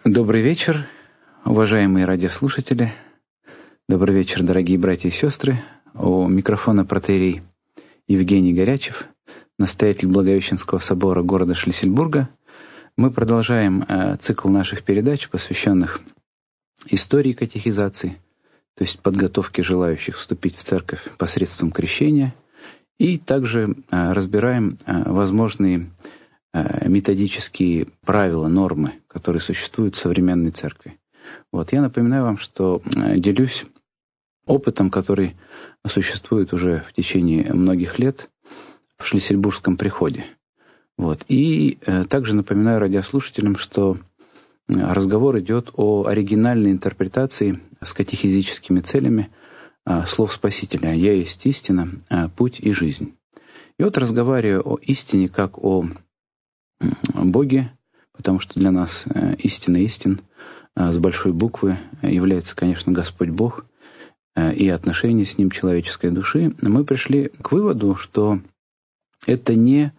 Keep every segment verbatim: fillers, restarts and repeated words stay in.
Добрый вечер, уважаемые радиослушатели. Добрый вечер, дорогие братья и сестры. У микрофона протоиерей Евгений Горячев, настоятель Благовещенского собора города Шлиссельбурга. Мы продолжаем э, цикл наших передач, посвященных истории катехизации, то есть подготовке желающих вступить в церковь посредством крещения, и также э, разбираем э, возможные э, методические правила, нормы, которые существуют в современной церкви. Вот. Я напоминаю вам, что э, делюсь опытом, который существует уже в течение многих лет в Шлиссельбургском приходе. Вот. И э, также напоминаю радиослушателям, что разговор идет о оригинальной интерпретации с катехизическими целями э, слов Спасителя «Я есть истина, э, путь и жизнь». И вот разговаривая о истине как о э, Боге, потому что для нас э, истина истин э, с большой буквы является, конечно, Господь Бог э, и отношения с Ним человеческой души, мы пришли к выводу, что это не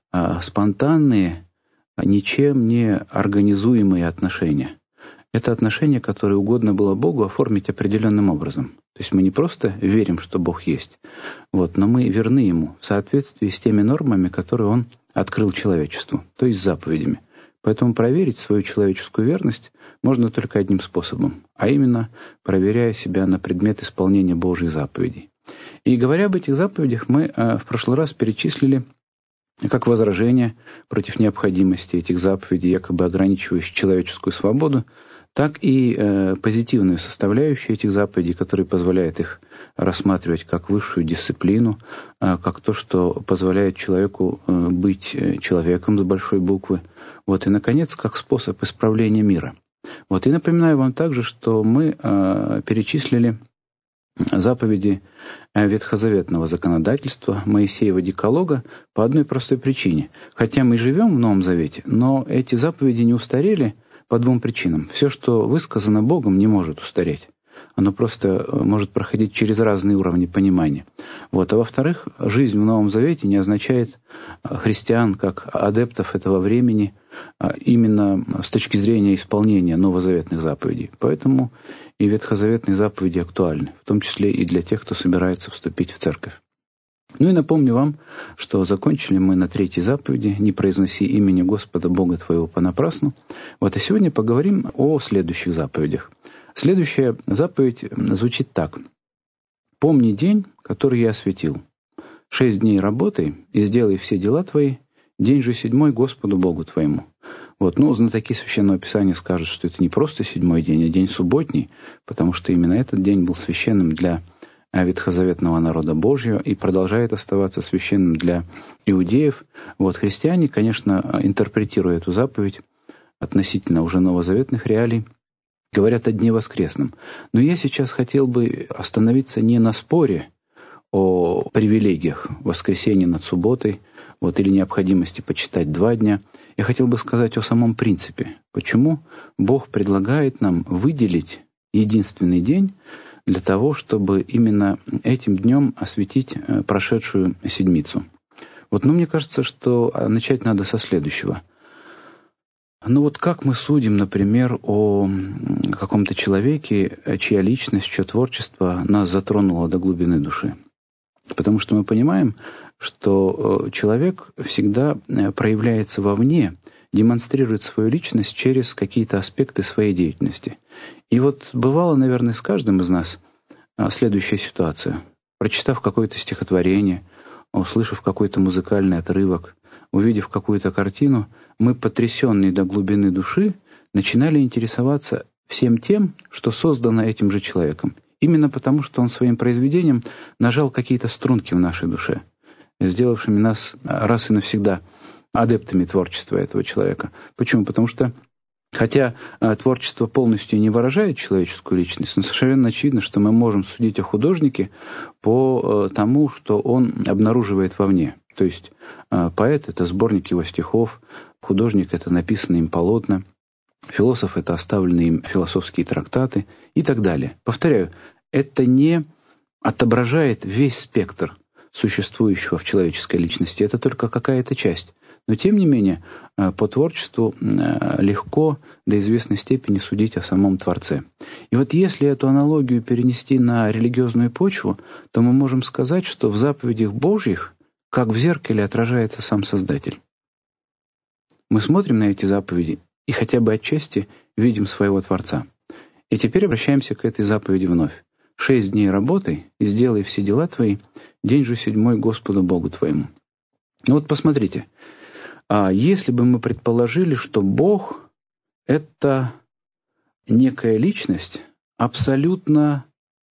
спонтанные, ничем не организуемые отношения. Это отношения, которые угодно было Богу оформить определенным образом. То есть мы не просто верим, что Бог есть, вот, но мы верны Ему в соответствии с теми нормами, которые Он открыл человечеству, то есть заповедями. Поэтому проверить свою человеческую верность можно только одним способом, а именно проверяя себя на предмет исполнения Божьих заповедей. И говоря об этих заповедях, мы в прошлый раз перечислили как возражение против необходимости этих заповедей, якобы ограничивающих человеческую свободу, так и э, позитивную составляющую этих заповедей, которая позволяет их рассматривать как высшую дисциплину, э, как то, что позволяет человеку э, быть человеком с большой буквы. Вот, и, наконец, как способ исправления мира. Вот, и напоминаю вам также, что мы э, перечислили заповеди ветхозаветного законодательства, Моисеева декалога, по одной простой причине. Хотя мы живем в Новом Завете, но эти заповеди не устарели по двум причинам. Все, что высказано Богом, не может устареть. Оно просто может проходить через разные уровни понимания. Вот. А во-вторых, жизнь в Новом Завете не означает христиан как адептов этого времени именно с точки зрения исполнения новозаветных заповедей. Поэтому и ветхозаветные заповеди актуальны, в том числе и для тех, кто собирается вступить в церковь. Ну и напомню вам, что закончили мы на третьей заповеди «Не произноси имени Господа Бога твоего понапрасну». Вот, и сегодня поговорим о следующих заповедях. Следующая заповедь звучит так. «Помни день, который я осветил. Шесть дней работай и сделай все дела твои, день же седьмой Господу Богу твоему». Вот, ну, знатоки Священного Писания скажут, что это не просто седьмой день, а день субботний, потому что именно этот день был священным для ветхозаветного народа Божьего и продолжает оставаться священным для иудеев. Вот, христиане, конечно, интерпретируя эту заповедь относительно уже новозаветных реалий, говорят о Дне Воскресном. Но я сейчас хотел бы остановиться не на споре о привилегиях воскресенья над субботой, вот, или необходимости почитать два дня. Я хотел бы сказать о самом принципе. Почему Бог предлагает нам выделить единственный день для того, чтобы именно этим днем осветить прошедшую седмицу. Вот, ну, мне кажется, что начать надо со следующего. Ну вот как мы судим, например, о каком-то человеке, чья личность, чье творчество нас затронуло до глубины души? Потому что мы понимаем, что человек всегда проявляется вовне, демонстрирует свою личность через какие-то аспекты своей деятельности. И вот бывало, наверное, с каждым из нас следующая ситуация. Прочитав какое-то стихотворение, услышав какой-то музыкальный отрывок, увидев какую-то картину, мы, потрясенные до глубины души, начинали интересоваться всем тем, что создано этим же человеком. Именно потому, что он своим произведением нажал какие-то струнки в нашей душе, сделавшими нас раз и навсегда адептами творчества этого человека. Почему? Потому что, хотя творчество полностью не выражает человеческую личность, но совершенно очевидно, что мы можем судить о художнике по тому, что он обнаруживает вовне. То есть поэт — это сборник его стихов, художник — это написанные им полотна, философ — это оставленные им философские трактаты и так далее. Повторяю, это не отображает весь спектр существующего в человеческой личности, это только какая-то часть. Но тем не менее, по творчеству легко до известной степени судить о самом Творце. И вот если эту аналогию перенести на религиозную почву, то мы можем сказать, что в заповедях Божьих, как в зеркале, отражается сам Создатель. Мы смотрим на эти заповеди и хотя бы отчасти видим своего Творца. И теперь обращаемся к этой заповеди вновь. «Шесть дней работай и сделай все дела твои, день же седьмой Господу Богу твоему». Ну вот посмотрите, а если бы мы предположили, что Бог — это некая личность, абсолютно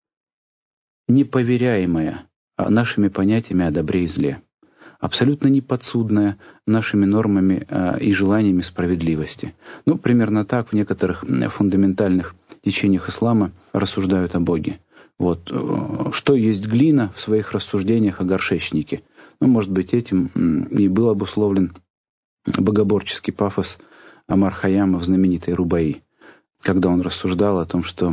неповеряемая нашими понятиями о добре и зле, абсолютно неподсудная нашими нормами и желаниями справедливости. Ну, примерно так в некоторых фундаментальных течениях ислама рассуждают о Боге. Вот. Что есть глина в своих рассуждениях о горшечнике? Ну, может быть, этим и был обусловлен богоборческий пафос Омар Хайяма в знаменитой «Рубаи», когда он рассуждал о том, что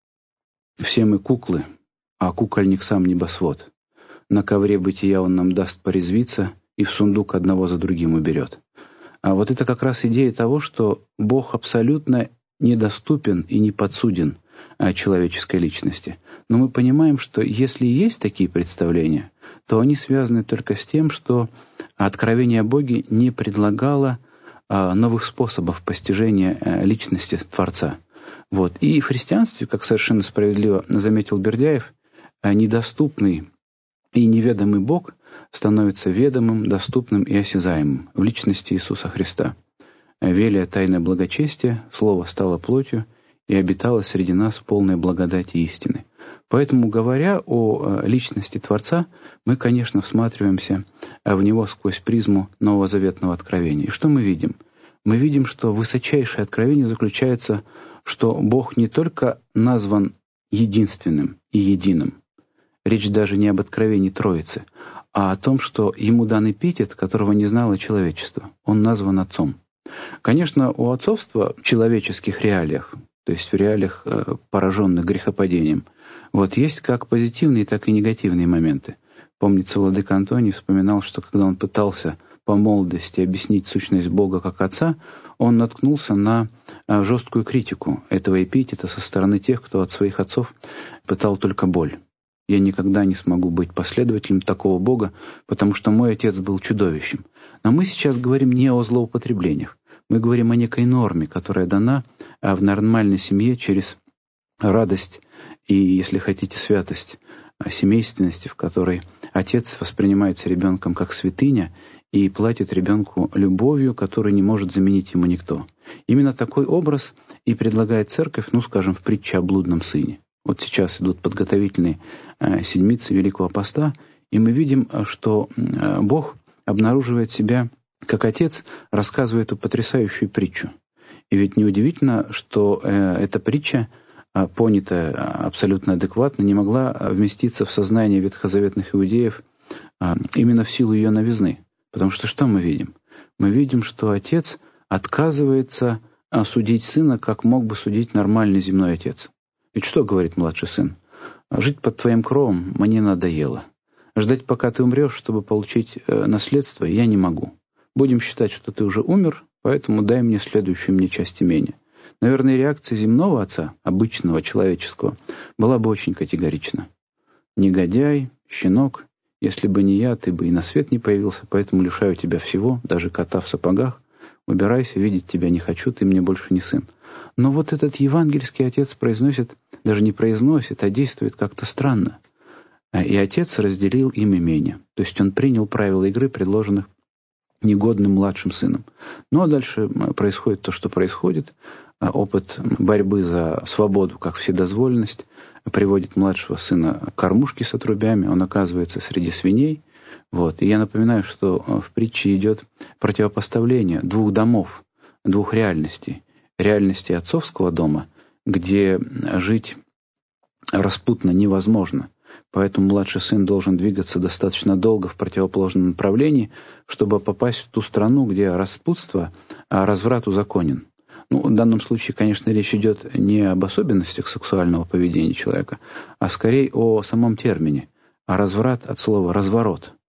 все мы куклы, а кукольник сам небосвод. На ковре бытия он нам даст порезвиться и в сундук одного за другим уберет. А вот это как раз идея того, что Бог абсолютно недоступен и не подсуден человеческой личности. Но мы понимаем, что если есть такие представления, то они связаны только с тем, что откровение о Боге не предлагало новых способов постижения личности Творца. Вот. И в христианстве, как совершенно справедливо заметил Бердяев, недоступный и неведомый Бог становится ведомым, доступным и осязаемым в личности Иисуса Христа. Велия тайное благочестие, Слово стало плотью и обитало среди нас в полной благодати истины. Поэтому, говоря о личности Творца, мы, конечно, всматриваемся в Него сквозь призму новозаветного откровения. И что мы видим? Мы видим, что высочайшее откровение заключается, что Бог не только назван единственным и единым. Речь даже не об откровении Троицы, а о том, что Ему дан эпитет, которого не знало человечество. Он назван Отцом. Конечно, у отцовства в человеческих реалиях, то есть в реалиях, пораженных грехопадением, вот есть как позитивные, так и негативные моменты. Помнится, владыка Антоний вспоминал, что когда он пытался по молодости объяснить сущность Бога как Отца, он наткнулся на жесткую критику этого эпитета со стороны тех, кто от своих отцов пытал только боль. Я никогда не смогу быть последователем такого Бога, потому что мой отец был чудовищем. Но мы сейчас говорим не о злоупотреблениях. Мы говорим о некой норме, которая дана в нормальной семье через радость и, если хотите, святость семейственности, в которой отец воспринимается ребенком как святыня и платит ребенку любовью, которую не может заменить ему никто. Именно такой образ и предлагает церковь, ну, скажем, в притче о блудном сыне. Вот сейчас идут подготовительные седмицы Великого Поста, и мы видим, что Бог обнаруживает себя как Отец, рассказывая эту потрясающую притчу. И ведь неудивительно, что эта притча, понятая абсолютно адекватно, не могла вместиться в сознание ветхозаветных иудеев именно в силу ее новизны. Потому что что мы видим? Мы видим, что Отец отказывается судить Сына, как мог бы судить нормальный земной отец. Ведь что говорит младший сын? «Жить под твоим кровом мне надоело. Ждать, пока ты умрешь, чтобы получить наследство, я не могу. Будем считать, что ты уже умер, поэтому дай мне следующую мне часть имения». Наверное, реакция земного отца, обычного, человеческого, была бы очень категорична. «Негодяй, щенок, если бы не я, ты бы и на свет не появился, поэтому лишаю тебя всего, даже кота в сапогах. Убирайся, видеть тебя не хочу, ты мне больше не сын». Но вот этот евангельский отец произносит, даже не произносит, а действует как-то странно. И отец разделил им имение. То есть он принял правила игры, предложенных негодным младшим сыном. Ну а дальше происходит то, что происходит. Опыт борьбы за свободу, как вседозволенность, приводит младшего сына к кормушке с отрубями. Он оказывается среди свиней. Вот. И я напоминаю, что в притче идет противопоставление двух домов, двух реальностей. Реальности отцовского дома, где жить распутно невозможно. Поэтому младший сын должен двигаться достаточно долго в противоположном направлении, чтобы попасть в ту страну, где распутство, а разврат узаконен. Ну, в данном случае, конечно, речь идет не об особенностях сексуального поведения человека, а скорее о самом термине. А разврат от слова «разворот».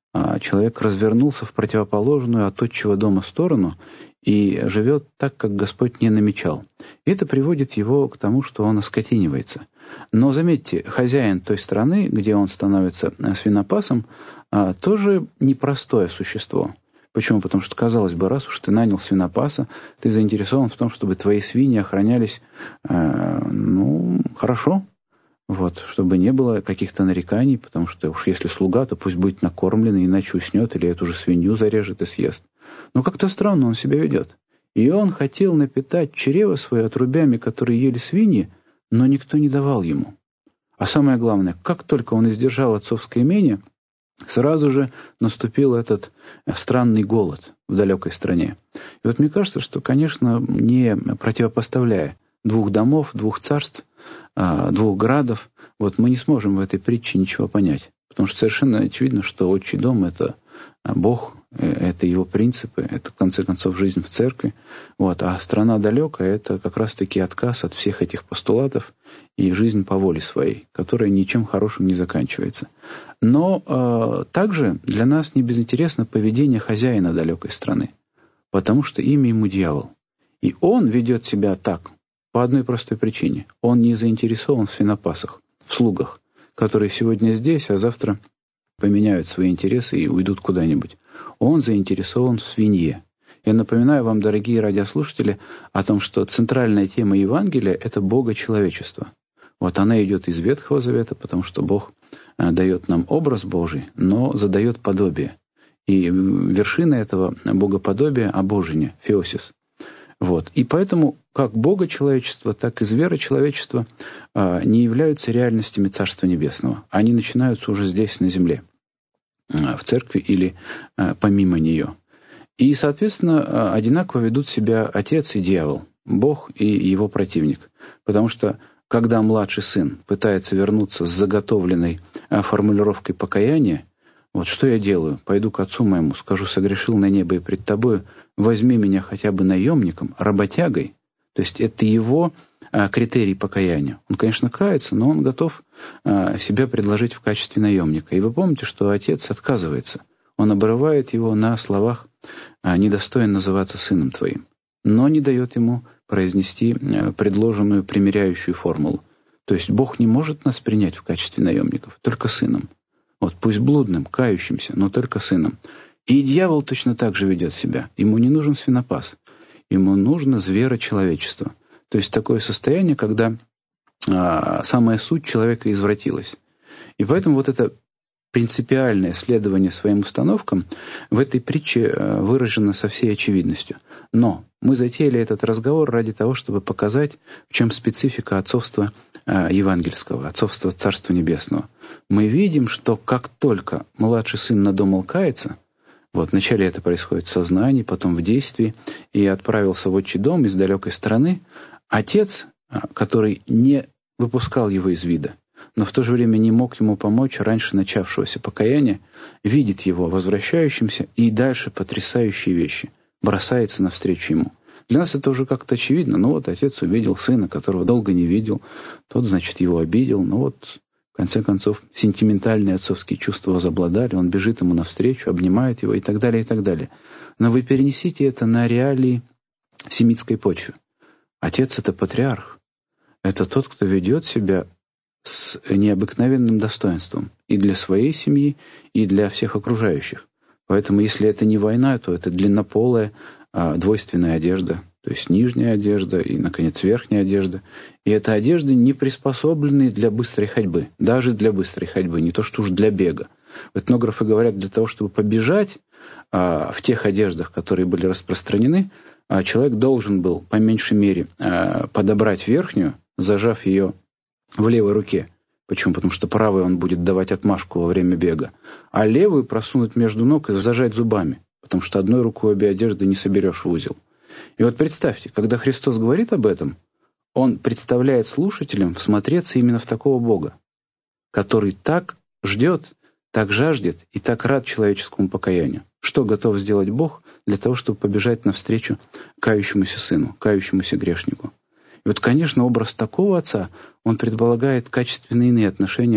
а человек развернулся в противоположную от отчего дома сторону и живет так, как Господь не намечал. И это приводит его к тому, что он оскотинивается. Но заметьте, хозяин той страны, где он становится свинопасом, тоже непростое существо. Почему? Потому что, казалось бы, раз уж ты нанял свинопаса, ты заинтересован в том, чтобы твои свиньи охранялись, э, ну, хорошо, вот, чтобы не было каких-то нареканий, потому что уж если слуга, то пусть будет накормлен, иначе уснет, или эту же свинью зарежет и съест. Но как-то странно он себя ведет. И он хотел напитать чрево свое отрубями, которые ели свиньи, но никто не давал ему. А самое главное, как только он издержал отцовское имение, сразу же наступил этот странный голод в далекой стране. И вот мне кажется, что, конечно, не противопоставляя двух домов, двух царств, двух градов, вот мы не сможем в этой притче ничего понять. Потому что совершенно очевидно, что отчий дом — это Бог, это его принципы, это, в конце концов, жизнь в церкви. Вот. А страна далекая — это как раз-таки отказ от всех этих постулатов и жизнь по воле своей, которая ничем хорошим не заканчивается. Но э, также для нас не безинтересно поведение хозяина далекой страны, потому что имя ему дьявол. И он ведет себя так по одной простой причине. Он не заинтересован в свинопасах, в слугах, которые сегодня здесь, а завтра поменяют свои интересы и уйдут куда-нибудь. Он заинтересован в свинье. Я напоминаю вам, дорогие радиослушатели, о том, что центральная тема Евангелия — это богочеловечество. Вот она идет из Ветхого Завета, потому что Бог дает нам образ Божий, но задает подобие. И вершина этого богоподобия — обожение, феосис. Вот. И поэтому как богочеловечество, так и зверочеловечество не являются реальностями Царства Небесного. Они начинаются уже здесь, на земле, в церкви или помимо нее. И, соответственно, одинаково ведут себя отец и дьявол, Бог и его противник. Потому что когда младший сын пытается вернуться с заготовленной формулировкой покаяния, вот что я делаю? Пойду к отцу моему, скажу: согрешил на небо и пред тобою, возьми меня хотя бы наемником, работягой. То есть это его а, критерий покаяния. Он, конечно, кается, но он готов а, себя предложить в качестве наемника. И вы помните, что отец отказывается. Он обрывает его на словах: а, «недостоин называться сыном твоим», но не дает ему произнести а, предложенную примиряющую формулу. То есть Бог не может нас принять в качестве наемников, только сыном. Вот пусть блудным, кающимся, но только сыном. И дьявол точно так же ведет себя. Ему не нужен свинопас. Ему нужно зверочеловечество. То есть такое состояние, когда а, самая суть человека извратилась. И поэтому вот это принципиальное следование своим установкам в этой притче а, выражено со всей очевидностью. Но мы затеяли этот разговор ради того, чтобы показать, в чем специфика отцовства а, евангельского, отцовства Царства Небесного. Мы видим, что как только младший сын надумал каяться, вот вначале это происходит в сознании, потом в действии, и отправился в отчий дом из далекой страны, отец, который не выпускал его из вида, но в то же время не мог ему помочь раньше начавшегося покаяния, видит его возвращающимся и дальше потрясающие вещи, бросается навстречу ему. Для нас это уже как-то очевидно. Ну вот отец увидел сына, которого долго не видел, тот, значит, его обидел, ну вот... В конце концов, сентиментальные отцовские чувства возобладали, он бежит ему навстречу, обнимает его и так далее, и так далее. Но вы перенесите это на реалии семитской почвы. Отец — это патриарх. Это тот, кто ведет себя с необыкновенным достоинством и для своей семьи, и для всех окружающих. Поэтому, если это не война, то это длиннополая, двойственная одежда, то есть нижняя одежда и, наконец, верхняя одежда. И это одежды, не приспособленные для быстрой ходьбы, даже для быстрой ходьбы, не то что уж для бега. Этнографы говорят, для того, чтобы побежать а, в тех одеждах, которые были распространены, а, человек должен был, по меньшей мере, а, подобрать верхнюю, зажав ее в левой руке. Почему? Потому что правой он будет давать отмашку во время бега, а левую просунуть между ног и зажать зубами, потому что одной рукой обе одежды не соберешь в узел. И вот представьте, когда Христос говорит об этом, Он представляет слушателям всмотреться именно в такого Бога, который так ждет, так жаждет и так рад человеческому покаянию. Что готов сделать Бог для того, чтобы побежать навстречу кающемуся сыну, кающемуся грешнику? И вот, конечно, образ такого отца, он предполагает качественно иные отношения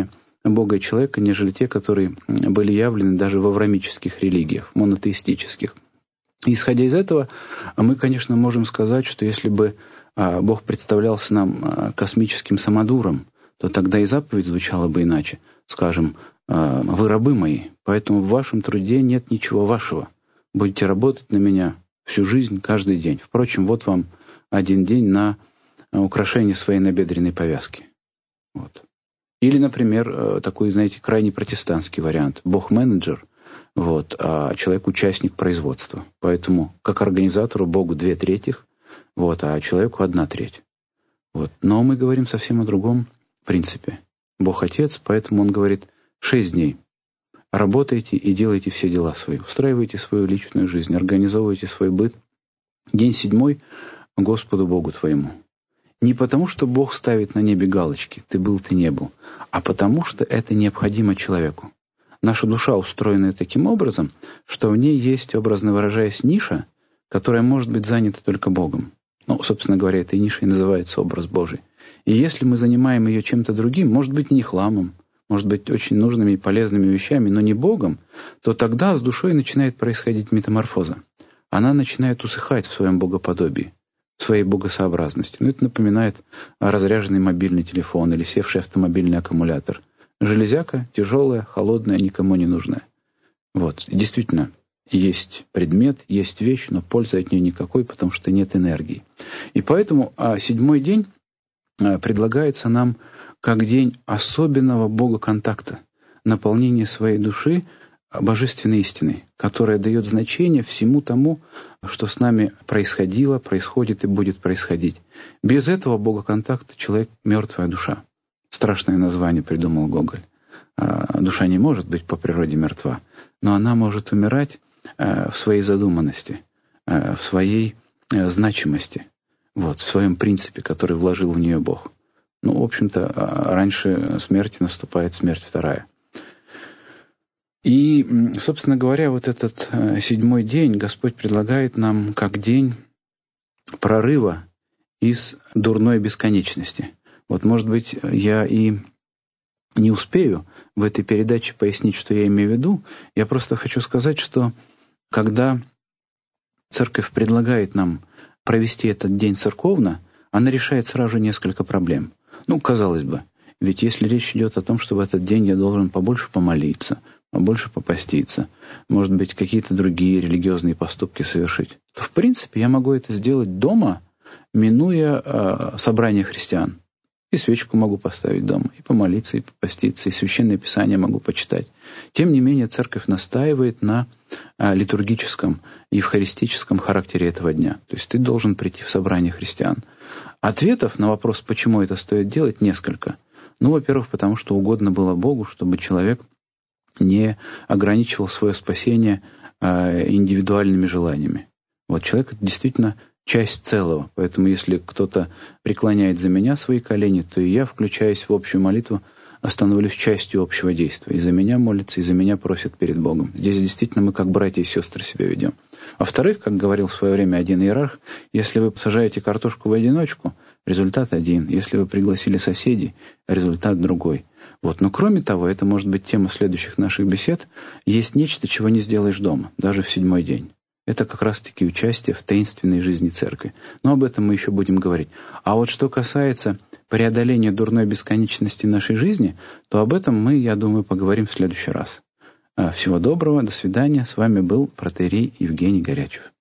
Бога и человека, нежели те, которые были явлены даже в авраамических религиях, монотеистических. Исходя из этого, мы, конечно, можем сказать, что если бы Бог представлялся нам космическим самодуром, то тогда и заповедь звучала бы иначе. Скажем, «Вы рабы мои, поэтому в вашем труде нет ничего вашего. Будете работать на меня всю жизнь, каждый день. Впрочем, вот вам один день на украшение своей набедренной повязки». Вот. Или, например, такой, знаете, крайне протестантский вариант. Бог менеджер, вот, а человек участник производства. Поэтому как организатору Богу две трети, вот, а человеку одна треть. Вот. Но мы говорим совсем о другом принципе. Бог Отец, поэтому Он говорит шесть дней. Работайте и делайте все дела свои. Устраивайте свою личную жизнь, организовывайте свой быт. День седьмой — Господу Богу твоему. Не потому, что Бог ставит на небе галочки, ты был, ты не был, а потому, что это необходимо человеку. Наша душа устроена таким образом, что в ней есть, образно выражаясь, ниша, которая может быть занята только Богом. Ну, собственно говоря, этой нишей называется образ Божий. И если мы занимаем ее чем-то другим, может быть, не хламом, может быть, очень нужными и полезными вещами, но не Богом, то тогда с душой начинает происходить метаморфоза. Она начинает усыхать в своем богоподобии, в своей богосообразности. Ну, это напоминает разряженный мобильный телефон или севший автомобильный аккумулятор. Железяка тяжелая, холодная, никому не нужная. Вот. И действительно, есть предмет, есть вещь, но пользы от нее никакой, потому что нет энергии. И поэтому а седьмой день предлагается нам как день особенного богоконтакта, наполнения своей души божественной истиной, которая дает значение всему тому, что с нами происходило, происходит и будет происходить. Без этого богоконтакта человек — мертвая душа. Страшное название придумал Гоголь. Душа не может быть по природе мертва, но она может умирать в своей задуманности, в своей значимости, вот, в своем принципе, который вложил в нее Бог. Ну, в общем-то, раньше смерти наступает смерть вторая. И, собственно говоря, вот этот седьмой день Господь предлагает нам как день прорыва из дурной бесконечности. Вот, может быть, я и не успею в этой передаче пояснить, что я имею в виду. Я просто хочу сказать, что когда Церковь предлагает нам провести этот день церковно, она решает сразу несколько проблем. Ну, казалось бы, ведь если речь идет о том, что в этот день я должен побольше помолиться, побольше попаститься, может быть, какие-то другие религиозные поступки совершить, то, в принципе, я могу это сделать дома, минуя э, собрание христиан. И свечку могу поставить дома, и помолиться, и попаститься, и Священное Писание могу почитать. Тем не менее, Церковь настаивает на а, литургическом, евхаристическом характере этого дня. То есть ты должен прийти в собрание христиан. Ответов на вопрос, почему это стоит делать, несколько. Ну, во-первых, потому что угодно было Богу, чтобы человек не ограничивал свое спасение а, индивидуальными желаниями. Вот человек — это действительно часть целого. Поэтому если кто-то преклоняет за меня свои колени, то и я, включаясь в общую молитву, становлюсь частью общего действия. И за меня молятся, и за меня просят перед Богом. Здесь действительно мы как братья и сестры себя ведем. Во-вторых, как говорил в свое время один иерарх, если вы сажаете картошку в одиночку, результат один. Если вы пригласили соседей, результат другой. Вот. Но кроме того, это может быть тема следующих наших бесед, есть нечто, чего не сделаешь дома, даже в седьмой день. Это как раз-таки участие в таинственной жизни Церкви. Но об этом мы еще будем говорить. А вот что касается преодоления дурной бесконечности нашей жизни, то об этом мы, я думаю, поговорим в следующий раз. Всего доброго, до свидания. С вами был протоиерей Евгений Горячев.